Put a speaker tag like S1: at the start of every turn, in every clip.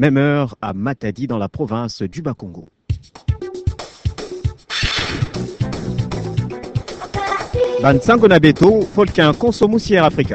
S1: Même heure à Matadi dans la province du Bas-Congo. Bansango na beto, folkin consomusière africain.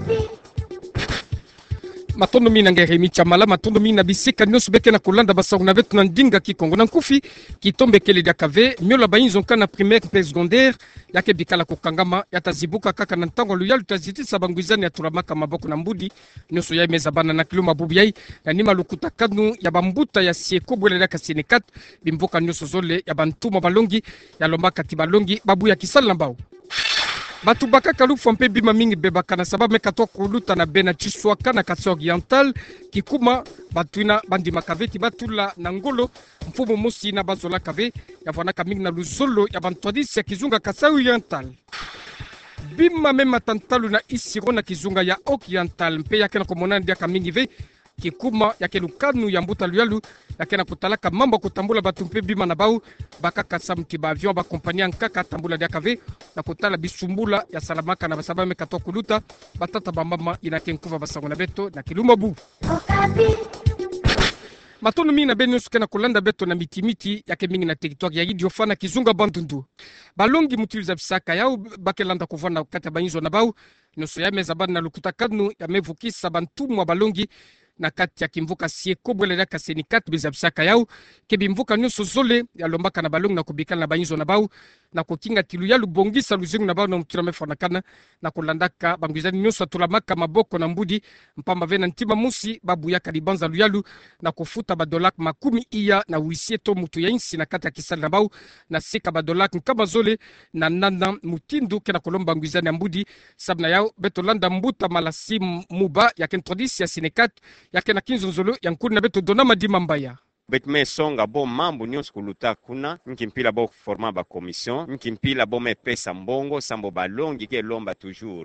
S2: Matondo mina ngere michamala matondo mina bisika nyonso beke na kolanda basango na vetu na ndinga kikongo na nkufi kitombe kele dia kave miola bayinzo kana primaire pe secondaire yake bikala kokangama yatazibuka kaka na ntango luyalu tazitisa bangwizani ya turamaka maboko na mbudi nyonso ya meza bana na kilo mabubu yai na nima lukuta kanu ya bambuta ya sieko bwele ya kasenekat bimboka nyonso zole ya bantuma balongi ya lombaka ti balongi babu ya kisala na bao batu bakaka lufu mpe bima mingi bebaka na sababu mekato kuluta na bena chiswaka na kasi oriental kikuma batuina bandima kaveti batula na ngolo mfumo musi na bazola kave yavanaka mingi na luzolo ya bantwadisi ya kizunga kasi oriental bima mema tantalu na isiro na kizunga ya oriental mpe yake na komona ndiaka mingi ve kikuma yake lukanu ya mbuta luyalu yake na kutalaka mambo kutambula batu mpe bima na bau bakaka samti ba avion ba kompania nkaka tambula dia kave na kutala bisumbula ya salamaka na basaba mekato kuluta batata bamama inake nkuva basango na beto na kiluma bu matono mingi na beno suke na kolanda beto na mitimiti yake mingi na territoire ya idiofana kizunga bandundu balongi mutiliza bisaka yao bakelanda kuvana kata banyizo na bau noso ya meza bana lukuta kanu ya mevukisa bantumwa balongi na kati ya kimvuka sieko bwele ya kasenikat bezabisaka yao kebimvuka nyonso zole ya lombaka na balongi na kubikana na banyizo na bau na kokinga tilu ya lubongisa luzingu na bau na mtira mefonakana na kulandaka bangwizani nyonso atulamaka maboko na mbudi mpamba vena ntima musi babu ya kalibanza luyalu na kufuta badolak makumi iya na wisie to mutu ya insi na kati ya kisali na bau na sika badolak nkama zole na nana mutindu kena kolomba bangwizani ya mbudi sabna yao betolanda mbuta malasi muba ya kentrodisi ya sinekat yake na kinzonzolo ya nkuni na beto dona madima mbaya
S3: betme songa bo mambo nyonso kuluta kuna nkimpila bo forma ba commission nkimpila bo me pesa mbongo sambo balongi ke lomba toujours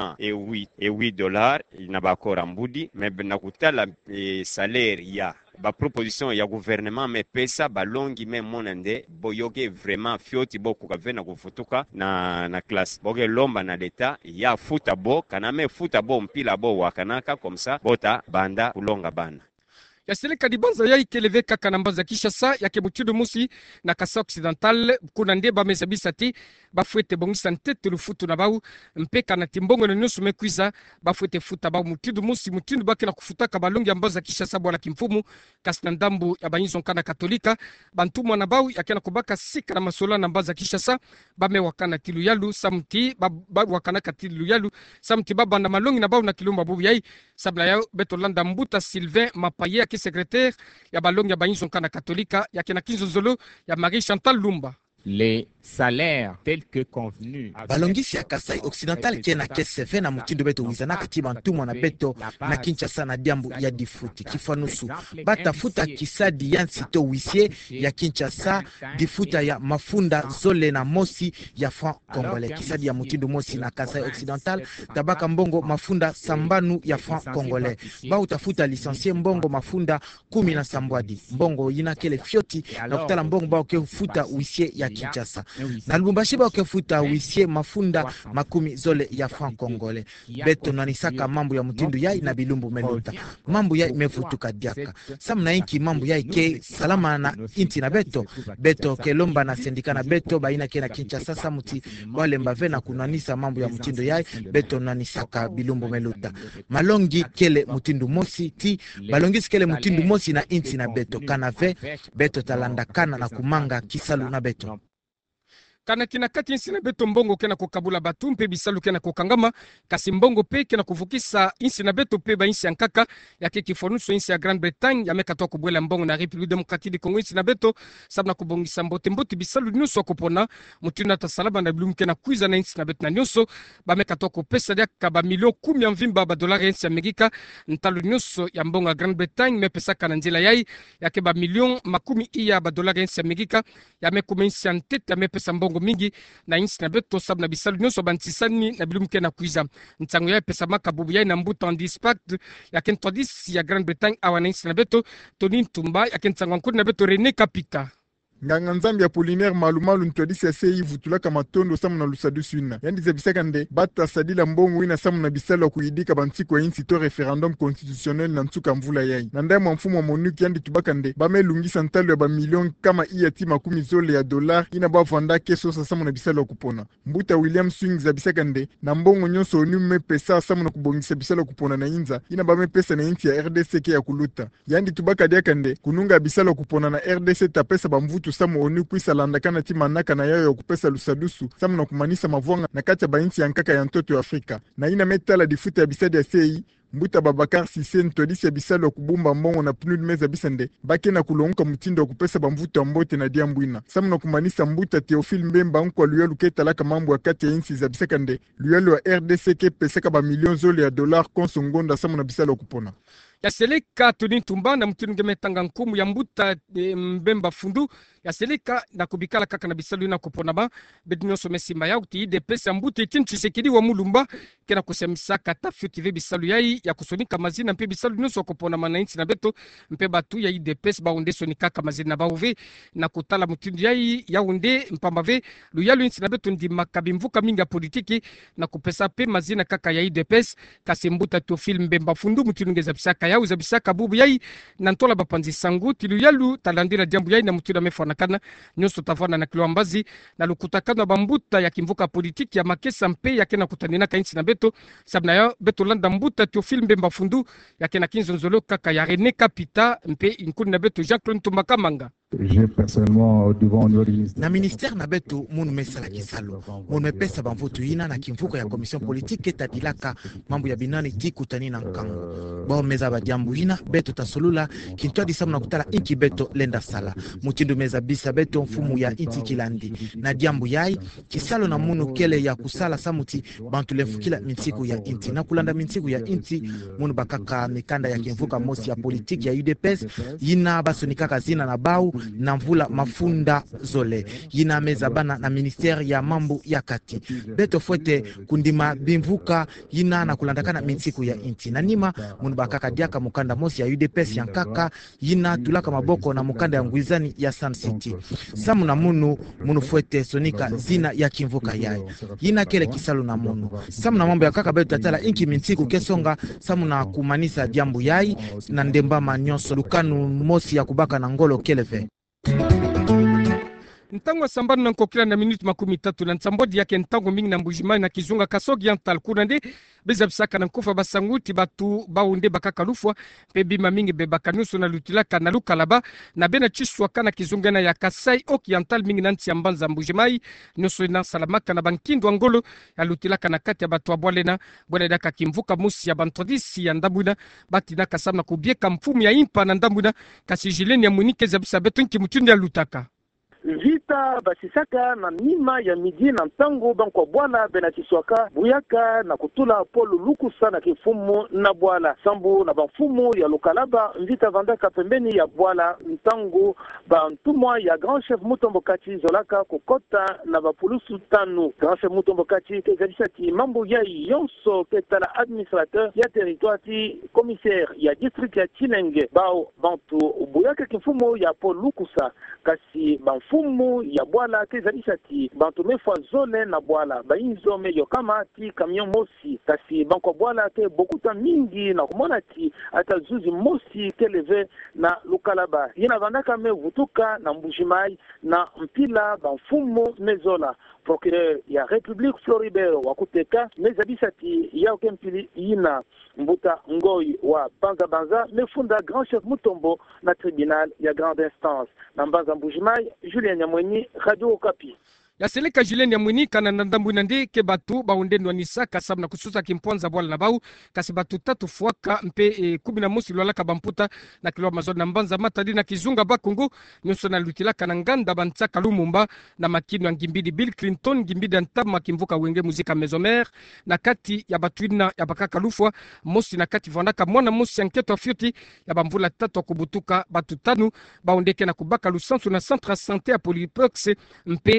S3: 208 dollars na bakora mbudi me na kutala salaire ya ba proposition ya gouvernement me pesa balongi me monande boyoke vraiment fioti bo kukavena kufutuka na classe boke lomba na leta ya futa bo kana me futa bo mpila bo wakanaka comme ça bota banda kulonga bana
S2: ya seleka dibanza ya ikeleve kaka na mbanza Kishasa yake butudu musi na kasa occidental kuna nde ba mezabisa ti ba fuete bongisa ntete lufutu na bau mpeka na timbongo na nyonso mekwiza ba fuete futa ba mutudu musi mutundu bake na kufutaka balongi ya mbanza Kishasa bwala kimfumu kasi na ndambu ya banyizo nkana katolika bantumwa na bau yake na kubaka sika na masola na mbanza Kishasa ba mewakana tilu yalu samti ba wakana katilu yalu samti baba na malongi na bau na kilumba bubu yai sabla yao betolanda mbuta Sylvain Mapaye secrétaire ya balongi ya banyizo nkana katolika yake na kinzozolo ya Marie Chantal Lumba.
S4: Les salaires tels que convenus
S5: balongisi ya Kasai Occidental kena KSF na mutindo beto wizana kati bantumwa na beto na Kinshasa na diambu ya difuti kifanusu batafuta kisadi ya nsito wisie ya Kinshasa difuta ya mafunda zole na mosi ya franc congolais kisadi ya mutindo mosi na Kasai Occidental tabaka mbongo mafunda sambanu ya franc congolais ba utafuta licencié mbongo mafunda 10 na sambwadi mbongo yina kele fioti na kutala mbongo ba ukefuta wisie ya Kinshasa na Lubumbashi ba ukefuta wisie mafunda makumi zole ya franc congolais beto nanisaka mambo ya mutindo yai na bilumbu meluta mambo yai mefutuka diaka samna inki mambo yai ke salama na inti na beto kelomba na sindika na beto baina ke na Kinshasa samuti wale mbave na kunanisa mambo ya mutindo yai beto nanisaka bilumbu meluta malongi kele mutindo mosi ti balongisi kele mutindo mosi na inti na beto kanave beto talanda kana na kumanga kisalu na beto
S2: kana kina kati insi na beto mbongo kena kukabula batu mpe bisalu kena kukangama kasi mbongo pe kena kuvukisa insi na beto pe ba insi ya nkaka yake kifonuso insi ya Grande Bretagne ya meka toa kubwela mbongo na République démocratique du Congo insi na beto sabna kubongisa mbote bisalu nyonso kupona mutuna tasalaba na bilum kena kuiza na insi na beto na nyonso ba meka toa kupesa dia ka ba milion 10 ya mvimba ba dolari insi ya Amerika ntalo nyonso ya mbongo ya Grande Bretagne mepesa kana nzela yai yake ba milion 10 iya ba dolari insi ya Amerika ya mekuma insi ya ntete ya mepesa mbongo mingi na insi na beto sabna bisalu nyonso bantisani na bilum kena kuiza ntango ya pesa makabubu ya na mbuta en dispatch ya kentodis ya Grande Bretagne awana insi na beto Tony Ntumba ya kentango nkuri na beto René Kapika
S6: nganga nzambi ya Polinaire malumalu ntwadisi ya sei vutulaka matondo samu na lusadusu ina yandi zabisaka nde bata sadila mbongo ina samu na bisalo kuidika bantiku ya insi to referendum constitutionnel na ntuka mvula yai na ndaya mfumo wa MONUC yandi tubaka nde bamelungisa ntalo ya bamilion kama iyati makumi zole ya dolar ina bavanda keso sa samu na bisalo kupona mbuta William Swing zabisaka nde na mbongo nyonso onu mepesa samu na kubongisa bisalo kupona na inza ina bamepesa na inti ya RDC ke ya kuluta yandi tubaka diaka nde kununga bisalo kupona na RDC tapesa bamvutu samu onu kuisa landakana ti manaka na yayo ya kupesa lusadusu samu na kumanisa mavwanga na kati ya bainti ya nkaka ya ntoto ya Afrika na ina metala difuta ya bisadi ya sei mbuta Babakar Sise ntodisi ya bisalo ya kubumba mbongo na PNUD meza bisande bake na kulonga mutindo wa kupesa bamvuta mbote na diambwina samu na kumanisa mbuta Théophile Mbemba nkwa luyelu ketalaka mambo ya kati ya insi za bisakande luyelu wa RDC ke pesaka ba milion zole ya dolar konso ngonda samu na bisalo kupona
S2: ya seleka tuni tumba na mtinu ngemetanga nkumu ya mbuta Mbemba fundu ya seleka na kubikala kaka na bisalu na kuponama bedinyo somesima ya uti de pesa mbuta itin Tshisekedi wa mulumba kena kusemisaka tafuti ve bisalu yai ya kusonika mazina mpe bisalu nyonso kuponama na inti na beto mpe batu ya IDPS baunde sonika kama mazina bauve na kutala mtinu yai ya unde mpambave luyalu inti na beto ndi makabimvuka minga politiki na kupesa pe mazina kaka ya IDPS kasi mbuta Théophile Mbemba fundu mtinu ngezabisaka ya uzabisaka bubu yai na ntola bapanzi sangu tilu yalu talandira jambu yai na mutira mefanakana nyonso tavana na kilwambazi na lukutakana bambuta ya kimvuka politiki ya makesa mpe ya kena kutanina ka insi na beto sabna ya beto landa mbuta Théophile Mbemba fundu ya kena kinzo nzolo kaka ya René Kapita mpe inkuni na beto Jean-Claude Tumakamanga.
S7: J'ai personnellement devant au niveau du ministère.
S5: Na ministère na beto munu mesala kisalo munu mepesa bamvutu ina na kimvuko ya commission politique etadilaka mambo ya binani tikutani na nkango bao meza badiambu ina beto tasolula kintu adisamu na kutala inki beto lenda sala mutindo meza bisa beto mfumu ya inti kilandi na diambu yai kisalo na munu kele ya kusala samuti bantu lefukila mintiku ya inti na kulanda mintiku ya inti munu bakaka mikanda ya kimvuka mosi ya politique ya UDPS ina basonikaka zina na bau na mvula mafunda zole yina meza bana na ministère ya mambo ya kati beto fwete kundima bimvuka yina na kulandakana mintiku ya inti na nima munu bakaka diaka mukanda mosi ya UDPS ya nkaka yina tulaka maboko na mukanda ya ngwizani ya Sun City samu na munu fwete sonika zina ya kimvuka yai yina kele kisalu na munu samu na mambo ya kaka beto tatala inki mintiku kesonga samu na kumanisa diambu yai na ndemba manyonso lukanu mosi ya kubaka na ngolo keleve
S2: ntango sambana na nkokila na minute makumi tatu na nsambodi yake ntango mingi na mbujimai na kizunga kasogi ya ntalkuna nde bezabisaka na nkufa basanguti batu baunde bakakalufwa pe bima mingi bebaka nyonso na lutilaka na lukalaba na bena chiswaka na kizunga na ya Kasai Oriental mingi na nti ya mbanza mbujimai nyonso na salamaka na bankindo ngolo ya lutilaka na kati ya batu abwalena bwana daka kimvuka musi ya bantodisi ya ndambuna batina kasam na kubieka mfumu ya impa na ndambuna kasi jileni ya munike zabisa beto nki mutundi ya lutaka
S8: vita basisaka na mima ya midi na ntango banko bwala benakiswaka buyaka na kutula polo lukusa na kifumu na bwala sambu na bafumu ya lukalaba vita vandaka pembeni ya bwala ntango bantumwa ya grand chef Mutombo Kati zolaka kokota na bapulusu tanu grand chef Mutombo Kati kezalisaki mambo ya yonso ketala administrateur ya territoire ti commissaire ya district ya Chinenge bao bantu buyaka kifumu ya polo lukusa kasi banfumu ya bwala kezalisaki bantu mefwa zone na bwala bainzo meyo kama ti camion mosi kasi banko bwala ke bokuta mingi na kumona ti ata zuzi mosi keleve na lukalaba yina vandaka me vutuka na mbujimai na mpila banfumu mezola procureur ya République Floribert wakuteka mezabisati ya okempili yina mbuta ngoi wa banza mefunda grand chef Mutombo na tribunal ya grande instance na mbanza mbujimai Julien Nyamwenyi Radio Okapi
S2: ya seleka Julien Nyamwenyi kana ndambu nande ke batu baundendwa nisaka sabna kususa kimponza bwala na bau kasi batu tatu fuaka mpe 11 lwalaka bamputa na kilwa mazona mbanza matadi na kizunga bakungu nyonso na lutilaka na nganda bantsaka Lumumba na makino ya Ngimbidi Bill Clinton Ngimbidi antama kimvuka wenge muzika Mesomer na kati ya batuina ya bakaka lufwa mosi na kati vandaka mwana mosi enquête fioti ya bamvula tatu kubutuka batu tanu baundeke na kubaka lusansu na centre santé ya Polyplex mpe samba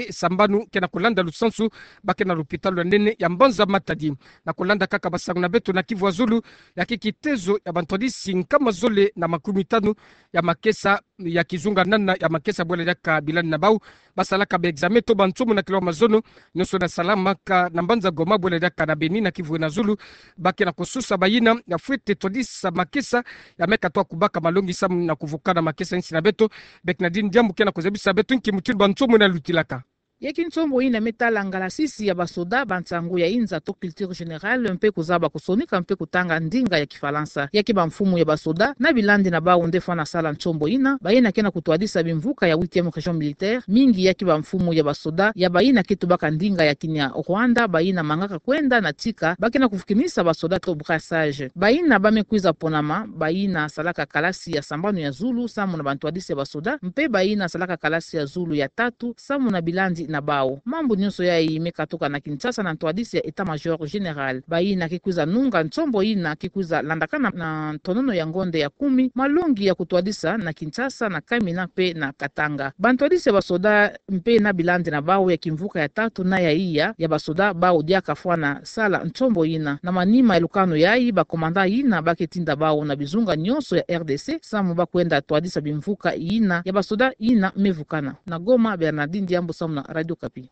S2: lukanu kena kulanda lusansu bakena lupitalo ya nene ya Mbanza Matadi na kulanda kaka basango na beto na Kivu Zulu ya kikitezo ya bantodisi nkama zole na 15 ya makesa ya kizunga nana ya makesa bwele daka bilani na bau basalaka be examen to bantsumu na kilo mazono nyoso na salama ka na Mbanza Goma bwele daka na Beni na Kivu na Zulu bakena kususa bayina ya fuete todisa makesa ya meka to kubaka malongi sam na kuvukana makesa nsi na beto beknadin jambu kena kozebisa beto nki mutil bantsumu na lutilaka
S9: yaki ntsombo ina metala ngala sisi ya basoda bantsangu ya inza to culture générale mpe kuzaba kusonika mpe kutanga ndinga ya kifalansa yaki bamfumu ya basoda na bilandi na bao ndefa na sala ntsombo ina bayina kena kutuadisa bimvuka ya 8e région militaire mingi yaki bamfumu ya basoda ya bayina kitu baka ndinga ya kinya Rwanda bayina mangaka kwenda na tika bakena kufikimisa basoda to brassage bayina bamekwiza ponama bayina salaka kalasi ya sambano ya Zulu samu na bantuadisi ya basoda mpe bayina salaka kalasi ya Zulu ya tatu samu na bilandi na bao mambo nyonso ya imeka toka na Kinshasa na ntoadisi ya Etat Major General bayina kikuza nunga ntsombo ina kikuza landakana na tonono ya ngonde ya 10 malongi ya kutuadisa na Kinshasa na Kamina pe na Katanga bantuadisi ya basoda mpe na bilandi na bao ya kimvuka ya tatu na ya iya ya basoda bao diaka fwana sala ntsombo ina na manima ya lukano yai bakomanda ina baketinda bao na bizunga nyonso ya RDC samu bakwenda tuadisa bimvuka ina ya basoda ina mevukana na Goma Bernardine Diambo samu na Radio Kapi.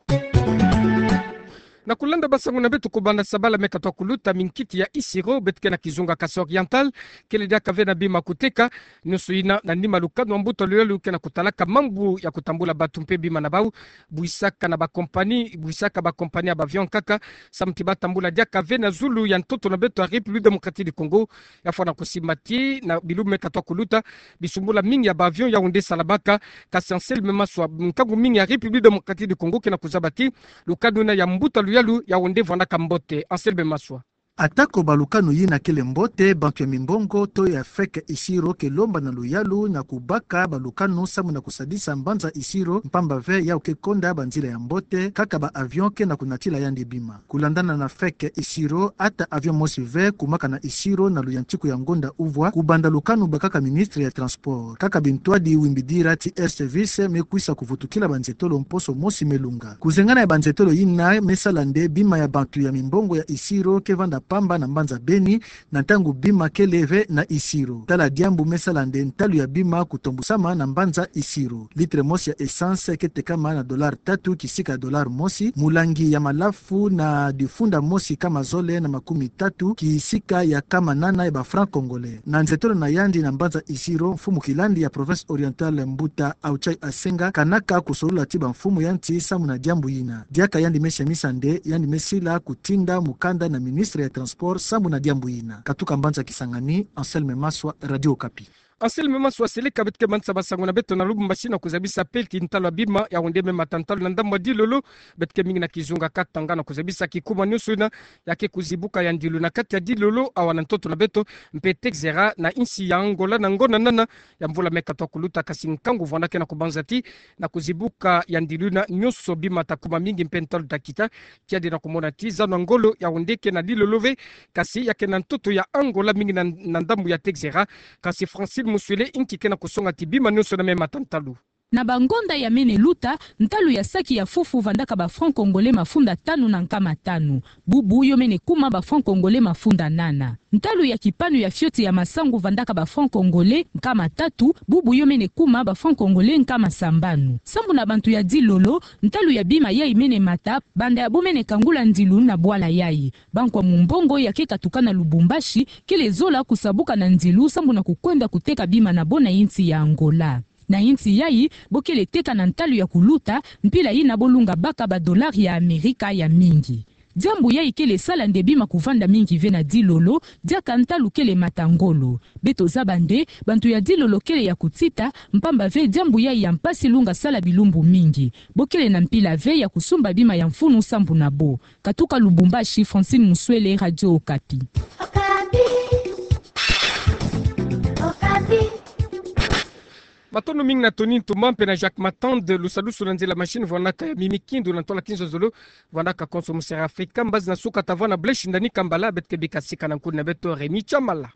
S2: Na kulanda basangu na betu kubanda sabala meka to kuluta minkiti ya Isiro betke na kizunga kasi oriental kele dia kave na bima kuteka nusuina na nima lukano mbuto lelo kena kutalaka mambu ya kutambula batu mpe bima na bau buisaka na ba kompani ya avion kaka samti batambula dia kave na Zulu ya ntoto na betu ya République démocratique du Congo ya fona kusimati na bilu meka to kuluta bisumbula mingi ya avion ya unde salabaka kasi Anselme Maswa mkangu mingi ya République démocratique du Congo kena kuzabati lukano na ya mbuto yalu ya wonde vanda kambote Anselme Maswa
S10: atako balukano yina kele mbote bantu ya mimbongo to ya Afrika Isiro kelomba na luyalu na kubaka balukano samu na kusadisa Mbanza Isiro mpamba ve ya ukekonda banzila ya mbote kaka ba avion ke na kunatila yandi bima kulandana na Afrika Isiro ata avion mosi ve kumaka na Isiro na luyanchiku ya ngonda uvwa kubanda lukano bakaka ministre ya transport kaka bintwadi wimbidira ti air service mekuisa kuvutukila banzetolo mposo mosi melunga kuzengana ya banzetolo yina mesalande bima ya bantu ya mimbongo ya Isiro ke vanda pamba na Mbanza Beni na tangu bima keleve na Isiro tala diambu mesalande ntalu ya bima kutombusama na Mbanza Isiro litre mosi ya essence ketekama na $3 kisika $1 mosi mulangi ya malafu na difunda mosi kama zole na 30 kisika ya kama nana ya ba franc congolais na nzetolo na yandi na Mbanza Isiro mfumu kilandi ya province orientale Mbuta Auchai Asenga kanaka kusolula tiba mfumu yanti samu na diambu yina diaka yandi mesha misande yandi mesila kutinda mukanda na ministre ya transport samu na diambu ina katuka Mbanza Kisangani Anselme Maswa Radio Kapi
S2: Anselme Maswa seleka betke mansa basango na beto na Lubumbashi na kuzabisa pelti ntalo bima ya ondeme matantalo na ndamba dilolo betke mingi na kizunga katanga na kuzabisa kikuma nyusu na yake kuzibuka ya ndilu na kati ya dilolo awana ntoto na beto mpete zera na insi ya Angola na ngona nana ya mvula meka to kuluta kasi nkangu vondake na kubanzati na kuzibuka ya ndilu na nyuso bima takuma mingi mpentalo takita kia dina kumona tiza na ngolo ya ondeke na dilolove kasi yake na ntoto ya Angola mingi na ndambu ya Texera kasi Francine Muswele inki kena kusonga tibima nyuso na mema tantalu
S11: na bangonda ya mene luta ntalu ya saki ya fufu vandaka ba franc congolais mafunda 5 na nkama 5 bubu yo mene kuma ba franc congolais mafunda 8 ntalu ya kipanu ya fioti ya masangu vandaka ba franc congolais nkama 3 bubu yo mene kuma ba franc congolais nkama sambanu sambu na bantu ya dilolo ntalu ya bima yai mene mata banda ya bomene kangula ndilu na bwala yai bankwa mumbongo ya keka tukana Lubumbashi kile zola kusabuka na ndilu sambu na kukwenda kuteka bima na bona inti ya Angola na inti yai bokele teka na ntalu ya kuluta mpila ina bolunga baka ba dolari ya Amerika ya mingi Jambu yai kele sala ndebima kuvanda mingi vena dilolo diaka ntalu kele matangolo beto zabande bantu ya dilolo kele ya kutita mpamba ve jambu yai ya mpasi lunga sala bilumbu mingi bokele na mpila ve ya kusumba bima ya mfunu sambu na bo katuka Lubumbashi Francine Muswele Radio Okapi
S2: Matono mingi na Tony Tumampe na Jacques Matande lusalu sunanzela machine vonaka ya mimikindu na tola kinzo zolo vonaka konsomusera Afrika mbazi na suka tavana blesh ndani kambala betke bikasika na nkuna beto Remi Chamala